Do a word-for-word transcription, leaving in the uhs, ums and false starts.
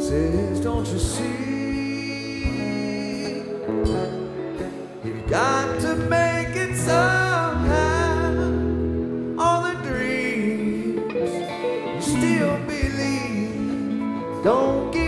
says, don't you see? You've got to make it somehow. All the dreams you still believe, don't give